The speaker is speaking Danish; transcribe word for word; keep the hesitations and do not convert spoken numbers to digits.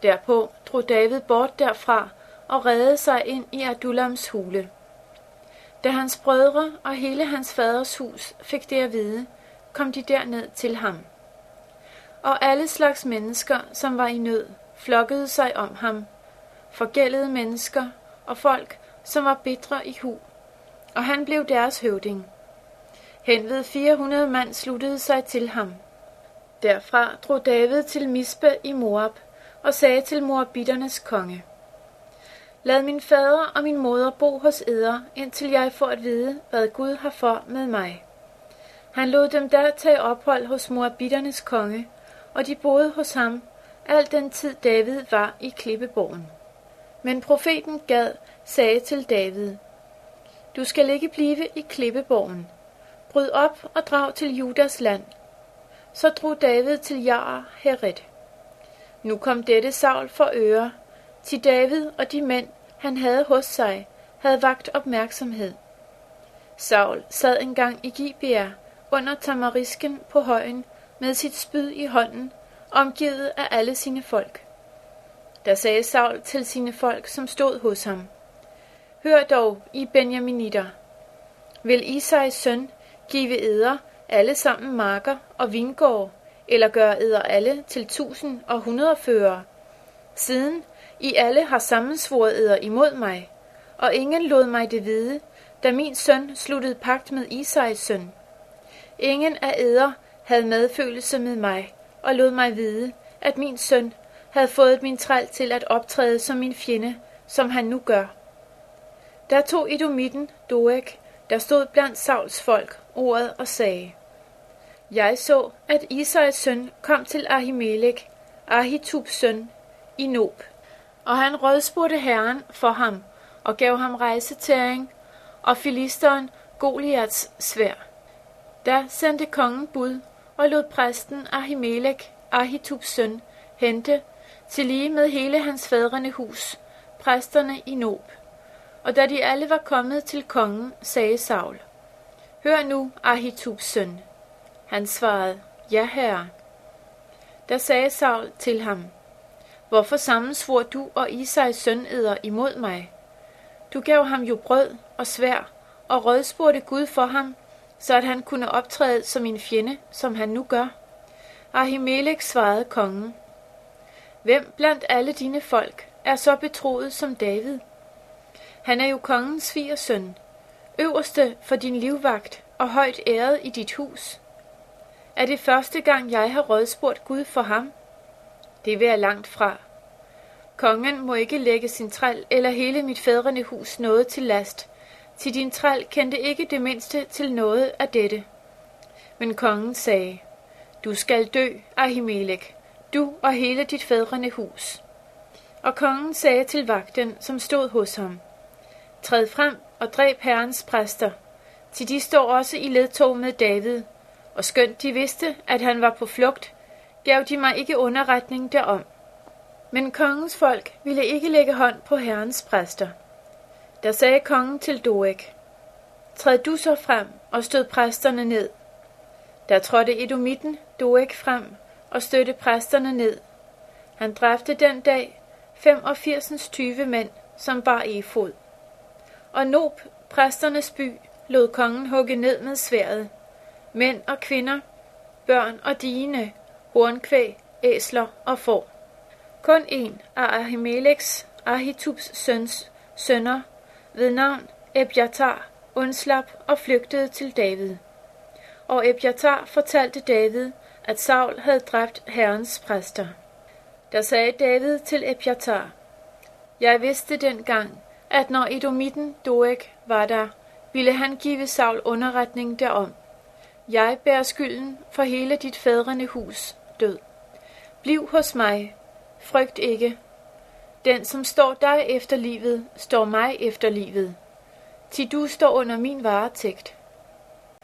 Derpå drog David bort derfra og reddede sig ind i Adullams hule. Da hans brødre og hele hans faders hus fik det at vide, kom de derned til ham. Og alle slags mennesker, som var i nød, flokkede sig om ham, forgældede mennesker og folk, som var bitre i hu, og han blev deres høvding. Henved fire hundrede mand sluttede sig til ham. Derfra drog David til Mispe i Moab og sagde til Moabiternes konge: Lad min fader og min moder bo hos eder, indtil jeg får at vide, hvad Gud har for med mig. Han lod dem der tage ophold hos Moabiternes konge, og de boede hos ham, al den tid David var i klippeborgen. Men profeten Gad sagde til David: Du skal ikke blive i klippeborgen. Bryd op og drag til Judas land. Så drog David til Jaar Heret. Nu kom dette Saul for øre, til David og de mænd, han havde hos sig, havde vakt opmærksomhed. Saul sad engang i Gibea under tamarisken på højen med sit spyd i hånden, omgivet af alle sine folk. Der sagde Saul til sine folk, som stod hos ham: Hør dog, I benjaminitter. Vil Isais søn give eder alle sammen marker og vingård, eller gøre eder alle til tusind og hundredeførere, siden I alle har sammensvoret eder imod mig, og ingen lod mig det vide, da min søn sluttede pagt med Isais søn. Ingen af eder havde medfølelse med mig, og lod mig vide, at min søn havde fået min træl til at optræde som min fjende, som han nu gør. Der tog edomitten Doeg, der stod blandt Sauls folk, ordet og sagde: Jeg så, at Isais søn kom til Ahimelek, Ahitubs søn, i Nob, og han rådspurgte Herren for ham, og gav ham rejsetæring, og filisteren Goliats sværd. Da sendte kongen bud, og lod præsten Ahimelek, Ahitubs søn, hente, til lige med hele hans fædrene hus, præsterne i Nob. Og da de alle var kommet til kongen, sagde Saul: Hør nu, Ahitubs søn. Han svarede: Ja, herre. Da sagde Saul til ham: Hvorfor sammensvor du og Isais søn eder imod mig? Du gav ham jo brød og sværd, og rådspurgte Gud for ham, så at han kunne optræde som en fjende, som han nu gør. Ahimelek svarede kongen: Hvem blandt alle dine folk er så betroet som David? Han er jo kongens svigersøn, øverste for din livvagt og højt æret i dit hus. Er det første gang, jeg har rådspurgt Gud for ham? Det vil jeg langt fra. Kongen må ikke lægge sin træl eller hele mit fædrene hus noget til last, til din træl kendte ikke det mindste til noget af dette. Men kongen sagde: Du skal dø, Ahimelek, du og hele dit fædrene hus. Og kongen sagde til vagten, som stod hos ham: Træd frem og dræb Herrens præster, til de står også i ledtog med David, og skønt de vidste, at han var på flugt, gav de mig ikke underretning derom. Men kongens folk ville ikke lægge hånd på Herrens præster. Der sagde kongen til Doeg: Træd du så frem og stød præsterne ned. Der trådte edomitten Doeg frem og stødte præsterne ned. Han dræbte den dag femogfirs tyve mænd, som bar efod. Og Nob, præsternes by, lod kongen hugge ned med sværdet. Mænd og kvinder, børn og digne, hornkvæg, æsler og får. Kun en af Ahimeleks, Ahitubs søns, sønner, ved navn Ebjatar, undslap og flygtede til David. Og Ebjatar fortalte David, at Saul havde dræbt Herrens præster. Der sagde David til Ebjatar: Jeg vidste dengang, at når edomitten Doeg var der, ville han give Saul underretning derom. Jeg bærer skylden for hele dit fædrene hus død. Bliv hos mig, frygt ikke. Den, som står dig efter livet, står mig efter livet. Til du står under min varetægt.